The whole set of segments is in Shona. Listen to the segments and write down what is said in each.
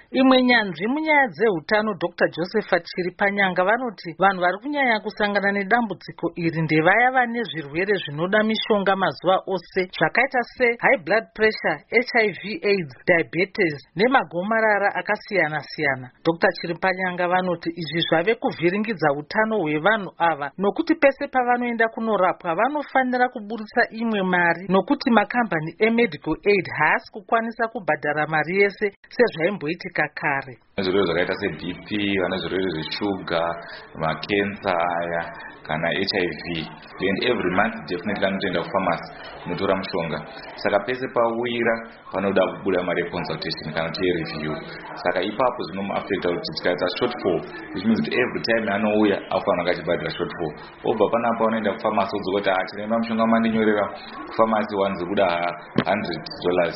Imwe nyanzvi munyaya dzehutano Dr. Josephat Chiripanyanga vanoti vanhu vari kunyanya kusangana nedambudziko iri ndevaya vane zvirwere zvinoda mishonga mazuva ose zvakaita high blood pressure, HIV AIDS, diabetes nemagomarara akasiyana-siyana. Dr. Chiripanyanga vanoti izvi zvave kuvhiringidza hutano hwevanhu ava nokuti pese pavanoenda kunorapwa vanofanira kuburitsa imwe mari nokuti makambani emedical aid haasi kukwanisa kubhadhara mari yese sezvaimboitika kare. Zvirwere zvakaita seBP, vane zvirwere zveshuga, makensa aya kana HIV, and every month definitely anotoenda kufamasi kunotora mushonga. Saka pese pawira panoda kubuda mari yeconsultation kana kuti review. Saka ipapo zvinomuaffecta kuti tikaita shortfall, which means that every time anouya afanira kachibhadhira shortfall. Obva panapo anoenda kufamasi odzokoti chiremba mushonga mandinyorera kufamasi wanzi kuda $100,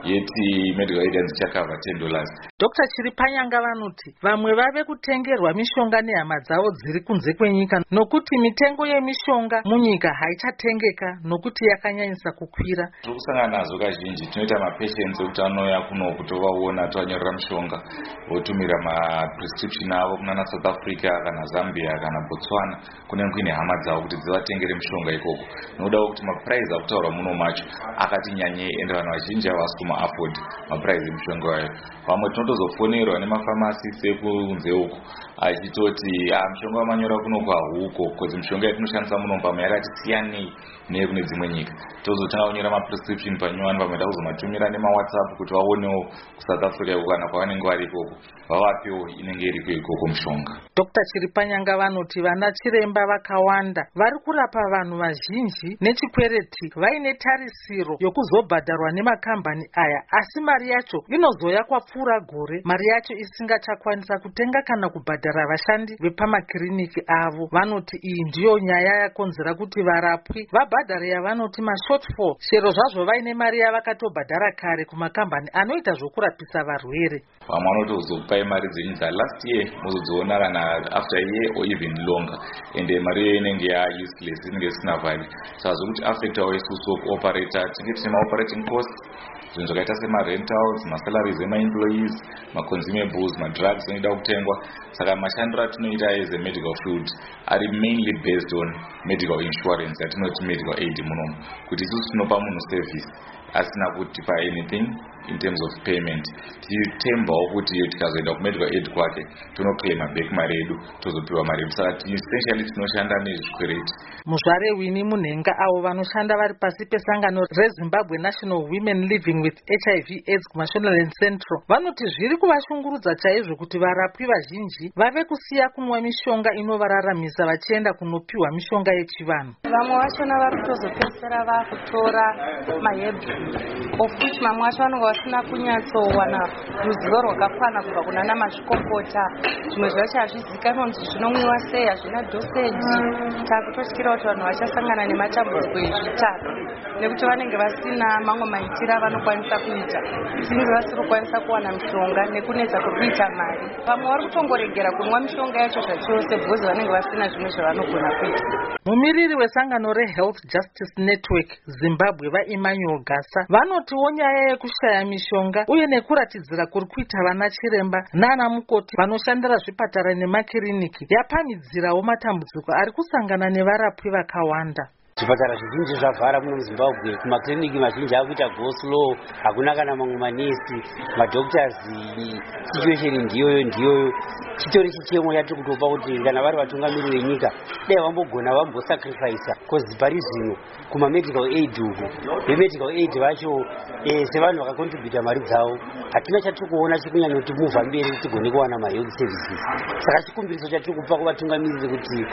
yeti medical aid yanzichakava $10. Dr. Chiripanyanga vanoti vamwe vave kutengerwa mishonga nehama dzavo dziri kunze kwenyika nokuti mitengo yemishonga munyika haichatengeka nokuti yakanyanyisa kukwira. Tiri kusangana nazvo kazhinji, tinoita mapatients ekuti anouya kuno kuti vaona tovanyorera mushonga votumira maprescription avo kunana South Africa kana Zambia kana Botswana kunenge kuine hama dzavo kuti dzivatengere mushonga ikoko. Nokudawo kuti maprice akutaurwa muno macho akati nyanyei ende vanhu vazhinji havasi kuma-afford maprice emushonga wayo. Vamwe tinotozofonerwa nemafamasi sekunze uko achitoti mushonga wamanyora kuno kwahuko kuti mishonga yatinoshandisa muno pamwe yakati siyanei nekune dzimwe nyika. Tozotanga kunyora maprescription panyowani pamwe takuzomatumira nemawhatsapp kuti vaonewo kuSouth Africa iko kana kwavanenge vari ikoko vavapewo inenge iriko ikoko mushonga. Dr. Chiripanyanga vanoti vana chiremba vakawanda vari kurapa vanhu vazhinji nechikwereti vaine tarisiro yokuzobhadharwa nemakambani aya, asi mari yacho inozoya kwapfuura gore, mari yacho isingachakwanisa kutenga kana kubhadhara vashandi vepamakiriniki avo. Vanoti iyi ndiyo nyaya yakonzera kuti varapwi vabhadhare yavanoti mashortfall, chero zvazvo vaine mari yavakatobhadhara kare kumakambani anoita zvokurapisa varwere. Vamwe vanotozopai mari dzenyu last year mozodziona kana after a year or even longer, ende mari iyo inenge useless, inenge isina value. Saka zvokuti affectawo isusu operator, tinenge tine operating costs, zvinhu zvakaita semarentals, masalaries ema-employees, maconsumables, madrugs anoda kutengwa. Saka mashandiro atinoita as a medical field ari mainly based on medical insurance yatinoti medical aid munomu, kuti isusu tinopa munhu service asina kutipa anything in terms of payment. Titembawo kuti tikazoenda kumedical aid kwake tonoclaima back mari yedu tozopiwa mari yedu. Saka essentially tinoshanda nezvikwereti. Muzvare Winnie Munhenga avo vanoshanda vari pasi pesangano reZimbabwe National Women Living with HIV AIDS kuMashonaland Central vanoti zviri kuvashungurudza chaizvo kuti varapwi vazhinji vave kusiya kunwa mishonga inovararamisa vachienda kunopiwa mishonga yechivanhu. Vamwe vachona vari kutozopedzisira vakutora mahebs of which mamwe acho vanenge vasina kunyatsowana ruzivo rwakakwana kubva kunana mazvikokota. Zvimwe zvacho hazvizivikanwa kuti zvinomwiwa sei, hazvina doseji. Takutotyira kuti vanhu vachasangana nematambudziko ezvitaro nekuti vanenge vasina mamwe maitiro avanokwanisa kuita, singe vasiri kukwanisa kuwana mishonga nekunetsa kuita mari. Vamwe vari kutongoregera kunwa mishonga yacho zvachose bhozi vanenge vasina zvimwe zvavanogona kuita. Mumiriri wesangano reHealth Justice Network Zimbabwe vaEmmanuel Gasa vanotiwo nyaya yekushaya mishonga uye nekuratidzira kuri kuita vana chiremba nana mukoti vanoshandira zvipatara nemakiriniki yapamhidzirawo matambudziko ari kusangana nevarapwi vakawanda. Zvipatara zvizhinji zvavhara muno muZimbabwe, kumakliniki mazhinji akuita go slow, hakuna kana mamwe manesi, madoctors situation ndiyoyo. Chitori chichemo yatiri kutopa kuti kana vari vatungamiriri venyika dai vambogona vambosacrifice, cause pari zvino kumamedical aid uku vemedical aid vacho sevanhu vakakontributa mari dzavo hatina chatiri kuona chikunyanya kuti muvha mberi tigone kuwana mahealth services. Saka chikumbiriso chatiri kupa kuvatungamiriri kuti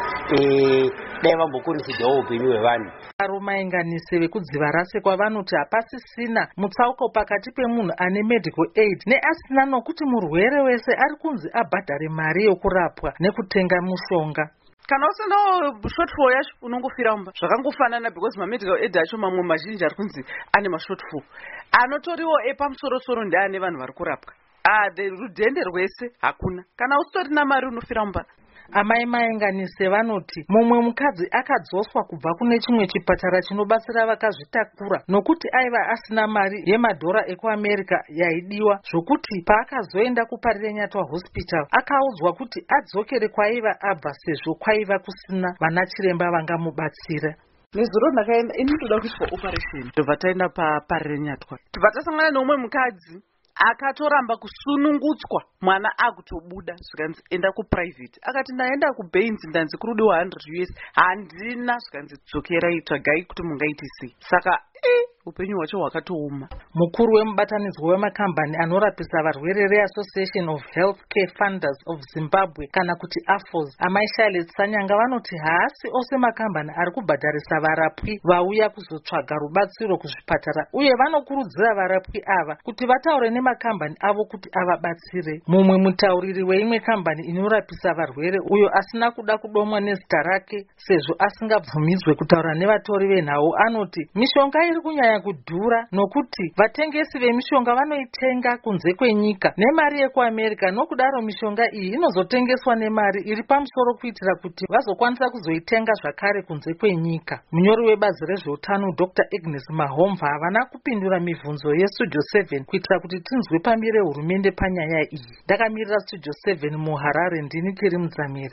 dai vambokonisidawo upenyu hwevanhu. Varomainganise vekudziva rase kwavanoti hapasisina mutsauko pakati pemunhu ane medical aid neasina, nokuti murwere wese ari kunzi abhadhare mari yokurapwa nekutenga mushonga. Kana usinawo shortfall yacho unongofira mumba zvakangofanana, because mamedical aid acho mamwe mazhinji ari kunzi ane mashortfall anotoriwo epamusoro-soro ndeane vanhu vari kurapwa. Rudhende rwese hakuna. Kana usitorina mari unofira mumba. Amai Maenganise vanoti mumwe mukadzi akadzoswa kubva kune chimwe chipatara chinobatsira vakazvitakura nokuti aiva asina mari yemadhora ekuAmerica yaidiwa zvokuti paakazoenda kuParirenyatwa Hospital akaudzwa kuti adzokere kwaiva abva sezvo kwaiva kusina vana chiremba vangamubatsira. Nezuro ndakaenda ini ndoda kuitwa operation ndobva taenda paParirenyatwa tobva tasangana neumwe mukadzi akatoramba kusunungutswa mwana akutobuda zvikanzi enda kuprivate akati ndaenda kuBaines ndanzi kurudiwa 100 US handina zvikanzi dzokerai tsvagai kuti mungaiti sei saka upenyu hwacho hwakatooma. Mukuru wemubatanidzwa wemakambani anorapisa varwere reAssociation of Healthcare Funders of Zimbabwe kana kuti AFOZ Amai Charlotte Sanyanga vanoti haasi ose makambani ari kubhadharisa varapwi vauya kuzotsvaga rubatsiro kuzvipatara uye vanokurudzira varapwi ava kuti vataure nemakambani avo kuti avabatsire. Mumwe mutauriri weimwe kambani inorapisa varwere uyo asina kuda kudomwa nezita rake sezvo asingabvumidzwe kutaura nevatori venhau anoti mishonga iri kunyanya kudhura nokuti vatengesi vemishonga vanoitenga kunze kwenyika nemari yekuAmerica nokudaro mishonga iyi inozotengeswa nemari iri pamusoro kuitira kuti vazokwanisa kuzoitenga zvakare kunze kwenyika. Munyori webazi rezveutano Dr. Agnes Mahomva havana kupindura mibvunzo yeStudio 7 kuitira kuti tinzwe pambire hurumende panyaya iyi. Ndakamirira Studio 7 muHarare ndini Keri Mudzamiri.